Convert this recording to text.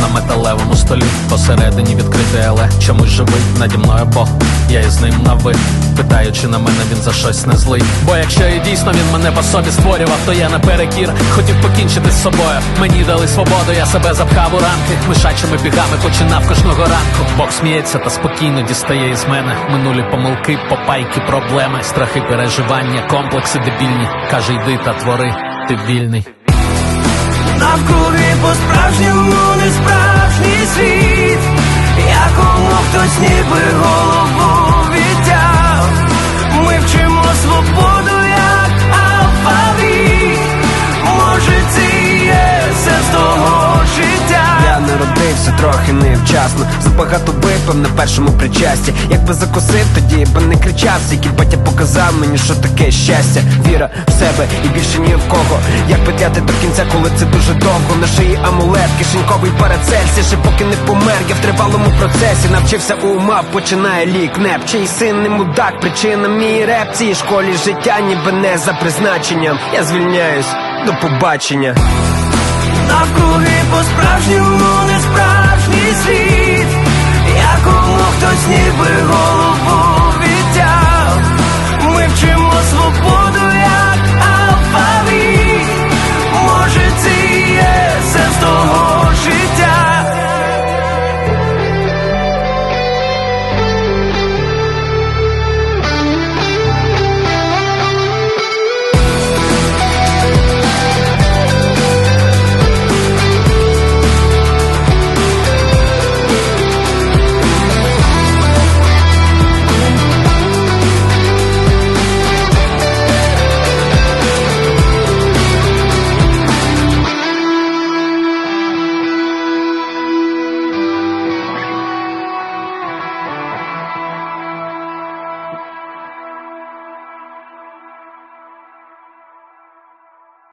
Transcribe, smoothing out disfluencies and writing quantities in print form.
на металевому столі. Посередині відкритий, але чомусь живий. Наді мною Бог, я із ним на ви. Питаючи на мене, він за щось не злий. Бо якщо і дійсно він мене по собі створював, то я наперекір хотів покінчити з собою. Мені дали свободу, я себе запхав у рамки. Мишачими бігами починав кожного ранку. Бог сміється та спокійно дістає із мене минулі помилки, попайки, проблеми, страхи, переживання, комплекси дебільні. Каже, йди та твори, ти вільний. Навкруги по-справжньому не справжній світ, якому хтось ніби голову відтяв. Ми вчимо свободу, як алфавіт. Може, це і є сенс того життя. Я народився трохи невчасно, забагато випив на першому причасті. Якби закусив, тоді би не кричав. Який батя показав мені, що таке щастя. Віра в себе і більше ні в кого. Як петляти до кінця, коли це дуже довго. На шиї амулет, кишеньковий парацельс. Ще поки не помер, я в тривалому процесі. Навчився у мав, починає лік неп. Чий син не мудак, причина мій реп. Цій школі життя ніби не за призначенням. Я звільняюсь, до побачення. Навкруги по-справжньому не справжній світ, якому хтось ніби голову